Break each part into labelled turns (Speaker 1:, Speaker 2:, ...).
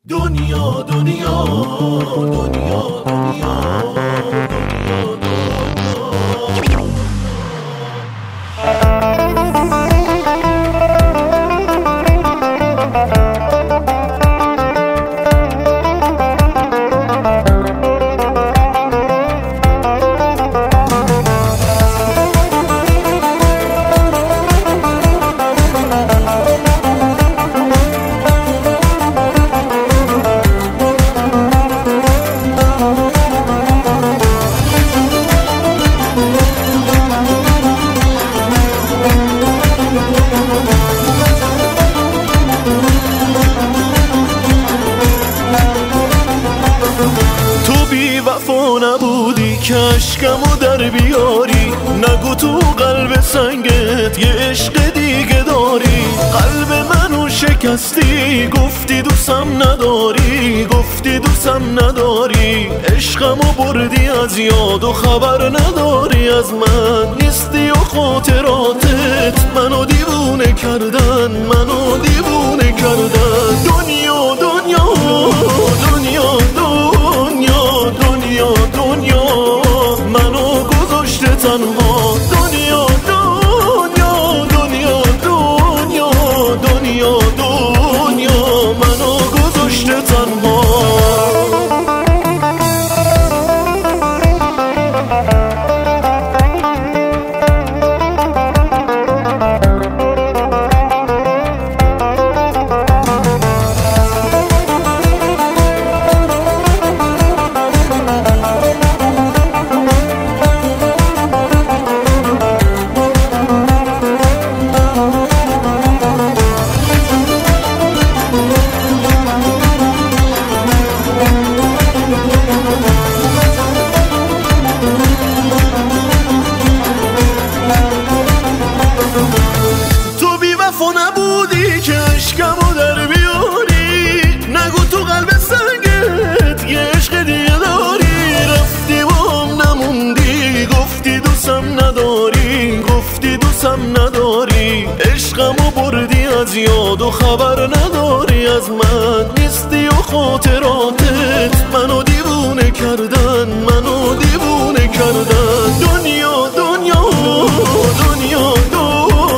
Speaker 1: دنیا دنیا دنیا دنیا وفا نبودی که عشقمو در بیاری، نگو تو قلب سنگت یه عشق دیگه داری. قلب منو شکستی، گفتی دوستم نداری، گفتی دوستم نداری. عشقمو بردی از یاد و خبر نداری از من نیستی و خاطراتت منو دیوونه کردن، منو دیوونه کردن. دنیا دنیا دنیا دنیا دنیا دنیا منو گذاشته تنها. دنیا دنیا دنیا دنیا دنیا دنیا منو گذاشته تنها. نبودی که عشقمو در بیاری، نگو تو قلب سنگت یه عشق دیگه داری. رفتی با هم نموندی، گفتی دوستم نداری، گفتی دوستم نداری. عشقمو بردی از یاد و خبر نداری از من نیستی و خاطراتت منو دیوونه کردن، منو دیوونه کردن. دنیا دنیا دنیا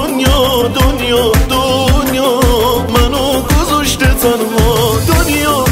Speaker 1: دنیا دنیا دنیا منو گذاشته تنها. دنیا